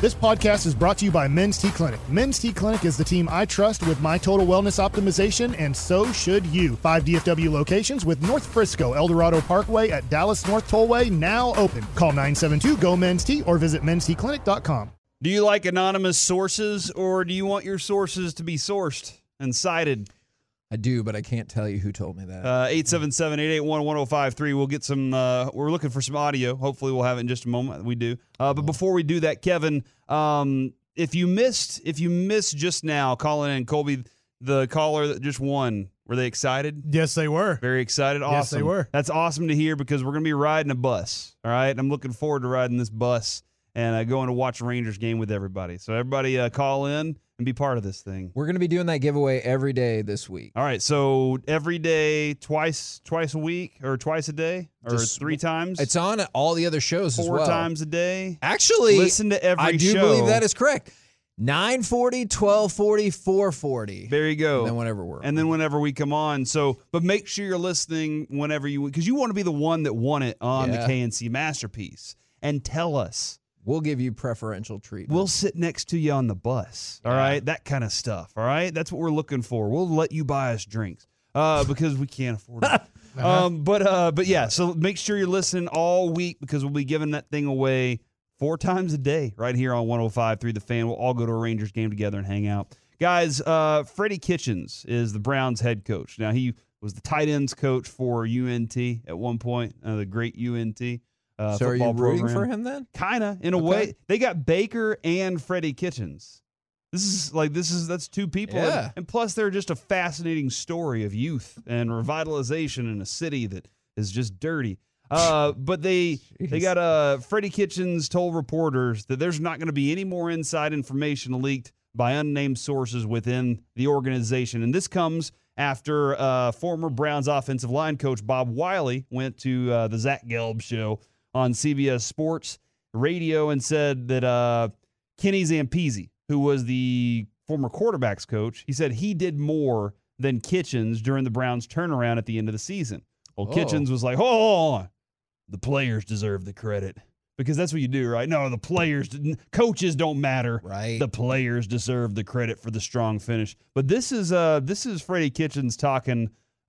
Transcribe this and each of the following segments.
This podcast is brought to you by Men's T Clinic. Men's T Clinic is the team I trust with my total wellness optimization, and so should you. 5 DFW locations with North Frisco, El Dorado Parkway at Dallas North Tollway now open. Call 972-GO-MEN'S-T or visit mensteclinic.com. Do you like anonymous sources, or do you want your sources to be sourced and cited? I do, but I can't tell you who told me that. 877-881-1053. We'll get some, we're looking for some audio. Hopefully we'll have it in just a moment. We do. But before we do that, Kevin, if you missed just now calling in, Colby, the caller that just won, were they excited? Yes, they were. Very excited. Awesome. Yes, they were. That's awesome to hear because we're going to be riding a bus. All right. I'm looking forward to riding this bus and going to watch a Rangers game with everybody. So everybody call in and be part of this thing. We're going to be doing that giveaway every day this week. All right, so every day, twice a week, or twice a day, or Just 3 times? It's on all the other shows as well. 4 times a day? Actually, listen to every show. I do believe that is correct. 9:40, 12:40, 4:40. There you go. And then whenever we come on. So, but make sure you're listening whenever you, because you want to be the one that won it on the KNC Masterpiece. And tell us. We'll give you preferential treatment. We'll sit next to you on the bus, all right? That kind of stuff, all right? That's what we're looking for. We'll let you buy us drinks because we can't afford it. But yeah, so make sure you're listening all week because we'll be giving that thing away 4 times a day right here on 105.3 The Fan. We'll all go to a Rangers game together and hang out. Guys, Freddie Kitchens is the Browns head coach. Now, he was the tight ends coach for UNT at one point, the great UNT. So are you rooting for him then? Kinda, in a way. They got Baker and Freddie Kitchens. That's 2 people. Yeah. And plus they're just a fascinating story of youth and revitalization in a city that is just dirty. But they got Freddie Kitchens told reporters that there's not going to be any more inside information leaked by unnamed sources within the organization. And this comes after former Browns offensive line coach Bob Wiley went to the Zach Gelb show on CBS Sports Radio and said that Kenny Zampese, who was the former quarterbacks coach, he said he did more than Kitchens during the Browns' turnaround at the end of the season. Well, Kitchens was like, hold on, the players deserve the credit. Because that's what you do, right? No, coaches don't matter. Right. The players deserve the credit for the strong finish. But this is Freddie Kitchens talking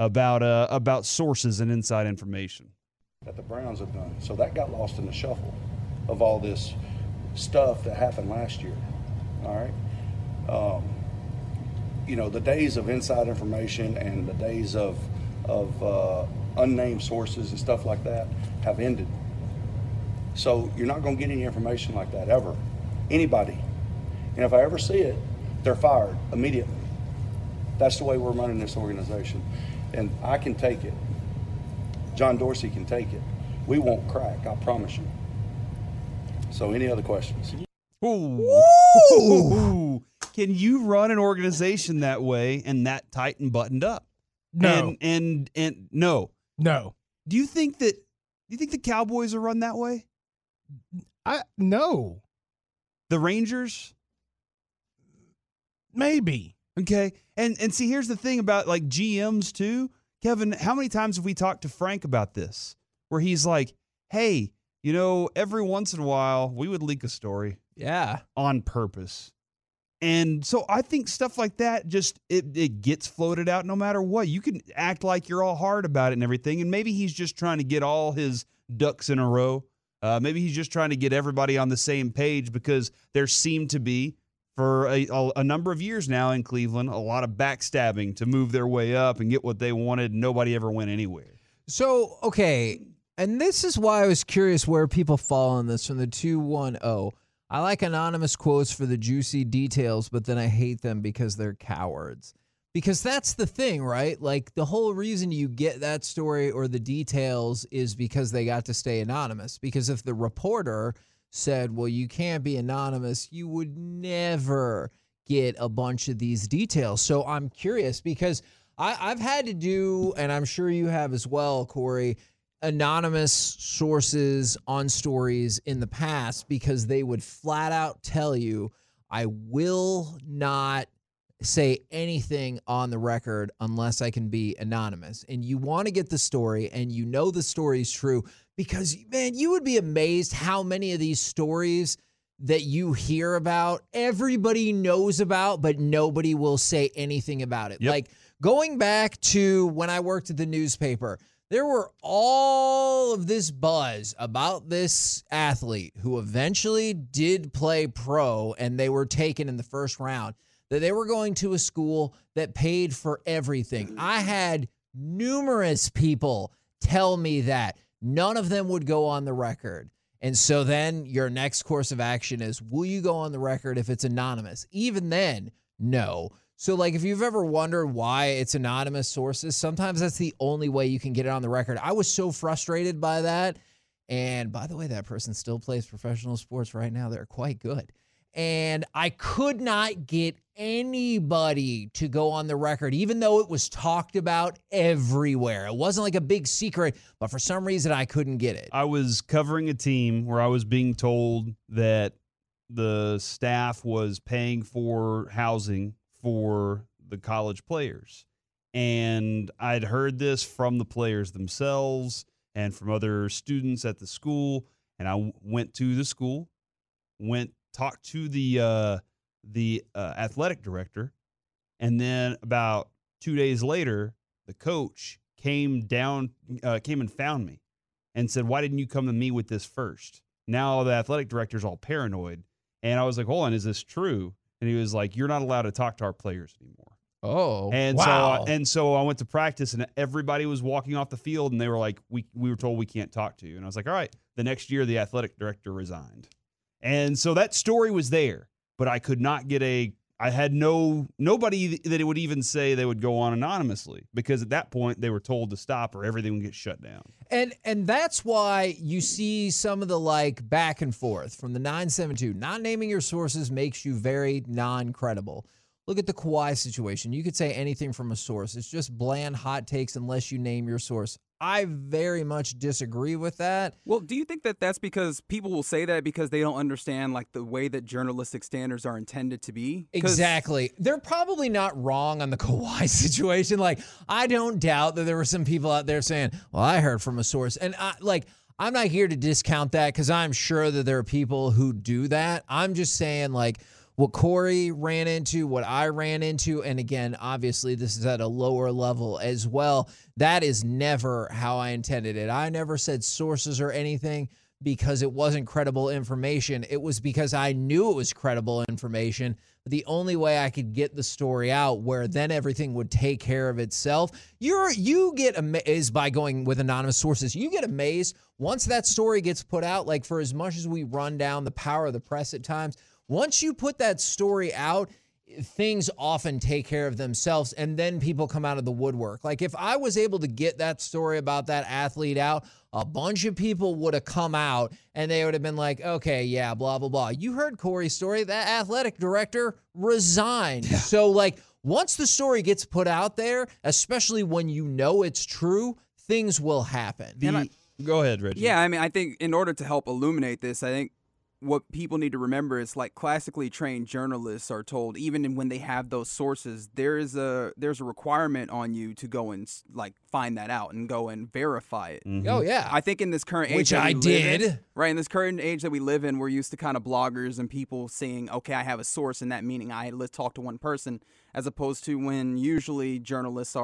about sources and inside information that the Browns have done. So that got lost in the shuffle of all this stuff that happened last year. All right. The days of inside information and the days of unnamed sources and stuff like that have ended. So you're not going to get any information like that ever. Anybody. And if I ever see it, they're fired immediately. That's the way we're running this organization. And I can take it. John Dorsey can take it. We won't crack, I promise you. So any other questions? Ooh. Can you run an organization that way and that tight and buttoned up? No. And no. No. Do you think the Cowboys are run that way? No. The Rangers? Maybe. Okay. And see, here's the thing about like GMs too. Kevin, how many times have we talked to Frank about this? Where he's like, hey, every once in a while we would leak a story. Yeah. On purpose. And so I think stuff like that just it gets floated out no matter what. You can act like you're all hard about it and everything. And maybe he's just trying to get all his ducks in a row. Maybe he's just trying to get everybody on the same page because there seemed to be, for a number of years now in Cleveland, a lot of backstabbing to move their way up and get what they wanted. And nobody ever went anywhere. So, okay, and this is why I was curious where people fall on this from the 210. I like anonymous quotes for the juicy details, but then I hate them because they're cowards. Because that's the thing, right? Like, the whole reason you get that story or the details is because they got to stay anonymous. Because if the reporter said, well, you can't be anonymous, you would never get a bunch of these details. So I'm curious because I've had to do, and I'm sure you have as well, Corey, anonymous sources on stories in the past because they would flat out tell you, I will not say anything on the record unless I can be anonymous. And you want to get the story and you know the story is true because, man, you would be amazed how many of these stories that you hear about, everybody knows about, but nobody will say anything about it. Yep. Like going back to when I worked at the newspaper, there were all of this buzz about this athlete who eventually did play pro, and they were taken in the first round, that they were going to a school that paid for everything. I had numerous people tell me that. None of them would go on the record. And so then your next course of action is, will you go on the record if it's anonymous? Even then, no. So like if you've ever wondered why it's anonymous sources, sometimes that's the only way you can get it on the record. I was so frustrated by that. And by the way, that person still plays professional sports right now. They're quite good. And I could not get anybody to go on the record, even though it was talked about everywhere. It wasn't like a big secret, but for some reason I couldn't get it. I was covering a team where I was being told that the staff was paying for housing for the college players. And I'd heard this from the players themselves and from other students at the school. And I went to the school, talked to the athletic director, and then about 2 days later, the coach came and found me and said, "Why didn't you come to me with this first?" Now the athletic director's all paranoid, and I was like, "Hold on, is this true?" And he was like, "You're not allowed to talk to our players anymore." Oh, And wow. so I went to practice, and everybody was walking off the field, and they were like, "We were told we can't talk to you." And I was like, "All right." The next year, the athletic director resigned. And so that story was there, but I could not get I had nobody that it would even say they would go on anonymously, because at that point they were told to stop or everything would get shut down. And that's why you see some of the like back and forth from the 972. Not naming your sources makes you very non-credible. Look at the Kawhi situation. You could say anything from a source. It's just bland hot takes unless you name your source. I very much disagree with that. Well, do you think that that's because people will say that because they don't understand like the way that journalistic standards are intended to be? Exactly. They're probably not wrong on the Kawhi situation. Like, I don't doubt that there were some people out there saying, well, I heard from a source. And I'm not here to discount that, because I'm sure that there are people who do that. I'm just saying, like, what Corey ran into, what I ran into, and again, obviously this is at a lower level as well, that is never how I intended it. I never said sources or anything because it wasn't credible information. It was because I knew it was credible information. The only way I could get the story out where then everything would take care of itself, you get amazed is by going with anonymous sources. You get amazed once that story gets put out, like for as much as we run down the power of the press at times, once you put that story out, things often take care of themselves, and then people come out of the woodwork. Like if I was able to get that story about that athlete out, a bunch of people would have come out and they would have been like, okay, yeah, blah, blah, blah. You heard Corey's story. That athletic director resigned. Yeah. So like once the story gets put out there, especially when you know it's true, things will happen. Go ahead, Reggie. Yeah, I mean, I think in order to help illuminate this, I think what people need to remember is like classically trained journalists are told, even when they have those sources, there's a requirement on you to go and like find that out and go and verify it. Mm-hmm. Oh yeah, I think in this current age, which I did, right in this current age that we live in, we're used to kind of bloggers and people saying, okay, I have a source, and that meaning let's talk to one person, as opposed to when usually journalists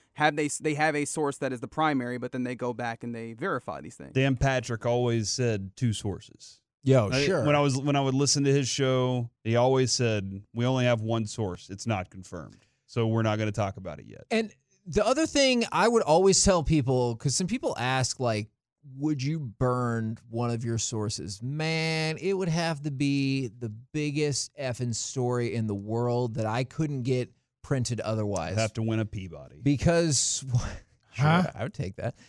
they have a source that is the primary, but then they go back and they verify these things. Dan Patrick always said two sources. Sure. When I would listen to his show, he always said, we only have one source. It's not confirmed. So we're not going to talk about it yet. And the other thing I would always tell people, because some people ask, like, would you burn one of your sources? Man, it would have to be the biggest effing story in the world that I couldn't get printed otherwise. I'd have to win a Peabody. Because, sure, I would take that.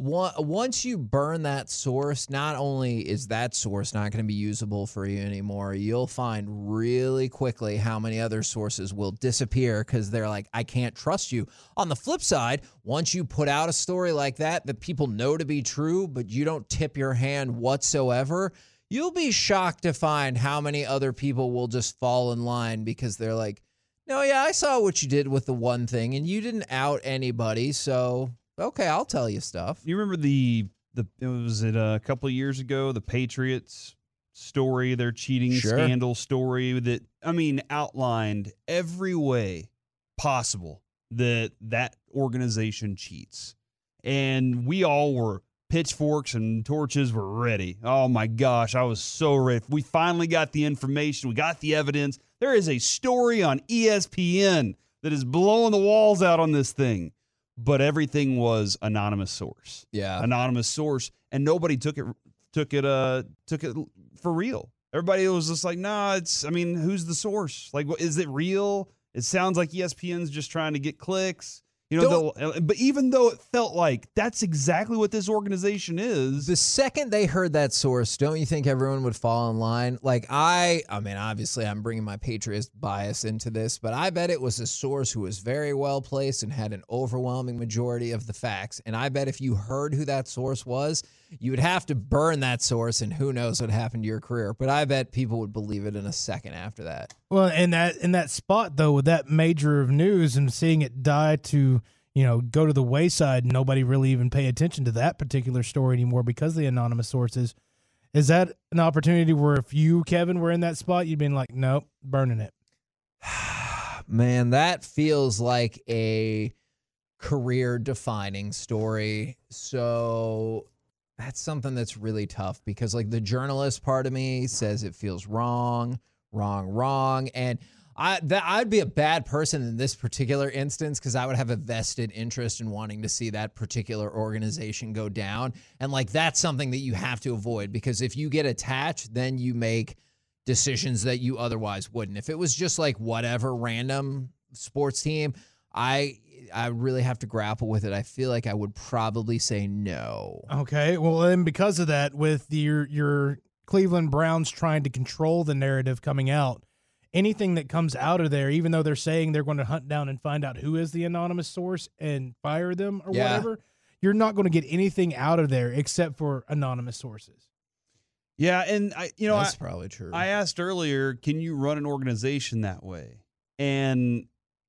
Once you burn that source, not only is that source not going to be usable for you anymore, you'll find really quickly how many other sources will disappear because they're like, I can't trust you. On the flip side, once you put out a story like that people know to be true, but you don't tip your hand whatsoever, you'll be shocked to find how many other people will just fall in line because they're like, no, yeah, I saw what you did with the one thing, and you didn't out anybody, so okay, I'll tell you stuff. You remember was it a couple of years ago, the Patriots story, their cheating scandal story that, outlined every way possible that organization cheats. And we all were pitchforks and torches were ready. Oh my gosh, I was so ready. We finally got the information. We got the evidence. There is a story on ESPN that is blowing the walls out on this thing. But everything was anonymous source. Yeah. Anonymous source. And nobody took it for real. Everybody was just like, nah, who's the source? Like, is it real? It sounds like ESPN's just trying to get clicks. But even though it felt like that's exactly what this organization is. The second they heard that source, don't you think everyone would fall in line? Like obviously I'm bringing my Patriots bias into this, but I bet it was a source who was very well placed and had an overwhelming majority of the facts. And I bet if you heard who that source was, you would have to burn that source, and who knows what happened to your career. But I bet people would believe it in a second after that. Well, in that spot, though, with that major of news and seeing it die to, go to the wayside, nobody really even pay attention to that particular story anymore because of the anonymous sources. Is that an opportunity where if you, Kevin, were in that spot, you'd been like, nope, burning it? Man, that feels like a career-defining story. So that's something that's really tough because, like, the journalist part of me says it feels wrong. And I'd be a bad person in this particular instance because I would have a vested interest in wanting to see that particular organization go down. And, like, that's something that you have to avoid because if you get attached, then you make decisions that you otherwise wouldn't. If it was just, like, whatever random sports team, I really have to grapple with it. I feel like I would probably say no. Okay, well, and because of that, with your Cleveland Browns trying to control the narrative coming out, anything that comes out of there, even though they're saying they're going to hunt down and find out who is the anonymous source and fire them or whatever, you're not going to get anything out of there except for anonymous sources. Yeah, and that's probably true. I asked earlier, can you run an organization that way? And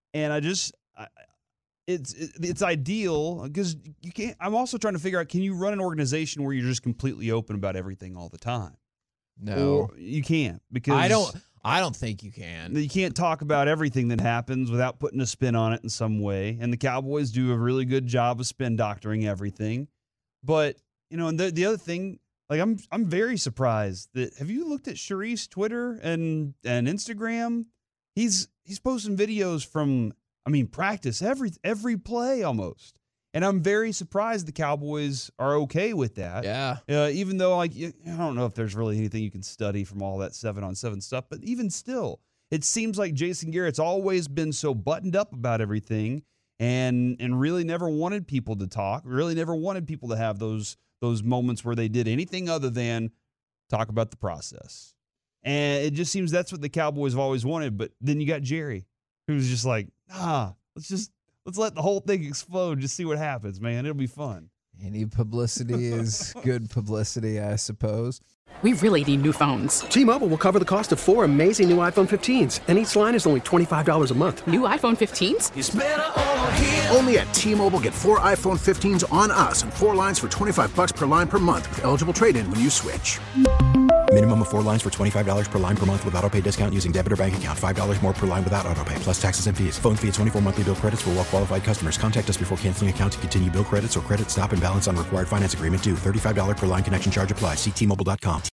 it's ideal because you can't. I'm also trying to figure out, can you run an organization where you're just completely open about everything all the time? No, or you can't, because I don't think you can. You can't talk about everything that happens without putting a spin on it in some way. And the Cowboys do a really good job of spin doctoring everything. But and the other thing, like, I'm very surprised that, have you looked at Sharice's Twitter and Instagram? He's posting videos from, practice every play almost. And I'm very surprised the Cowboys are okay with that. Yeah. Even though, I don't know if there's really anything you can study from all that 7-on-7 stuff, but even still, it seems like Jason Garrett's always been so buttoned up about everything and really never wanted people to talk, really never wanted people to have those moments where they did anything other than talk about the process. And it just seems that's what the Cowboys have always wanted. But then you got Jerry, who's just like, let's let the whole thing explode. Just see what happens, man. It'll be fun. Any publicity is good publicity, I suppose. We really need new phones. T-Mobile will cover the cost of 4 amazing new iPhone 15s, and each line is only $25 a month. New iPhone 15s? It's better over here. Only at T-Mobile, get 4 iPhone 15s on us and 4 lines for $25 per line per month with eligible trade-in when you switch. Minimum of 4 lines for $25 per line per month with autopay discount using debit or bank account. $5 more per line without autopay, plus taxes and fees. Phone fee at 24 monthly bill credits for well-qualified customers. Contact us before canceling account to continue bill credits or credit stop and balance on required finance agreement due. $35 per line connection charge applies. See T-Mobile.com.